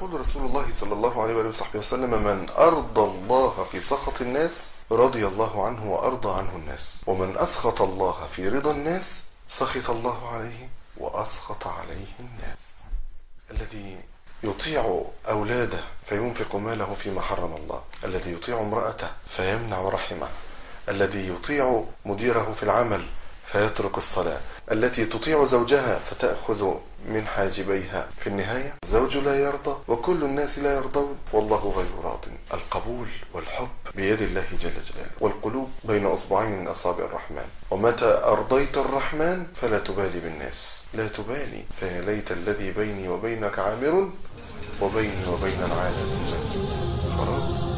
يقول رسول الله صلى الله عليه وصحبه وسلم: من أرضى الله في سخط الناس رضي الله عنه وأرضى عنه الناس، ومن أسخط الله في رضا الناس سخط الله عليه وأسخط عليه الناس. الذي يطيع أولاده فينفق ماله فيما حرم الله، الذي يطيع امرأته فيمنع رحمه، الذي يطيع مديره في العمل فيترك الصلاة، التي تطيع زوجها فتأخذ من حاجبيها. في النهاية الزوج لا يرضى وكل الناس لا يرضون والله غير راض. القبول والحب بيد الله جل جلاله، والقلوب بين أصبعين من أصابع الرحمن. ومتى أرضيت الرحمن فلا تبالي بالناس، لا تبالي، فيا ليت الذي بيني وبينك عامر وبيني وبين العالمين فراغ.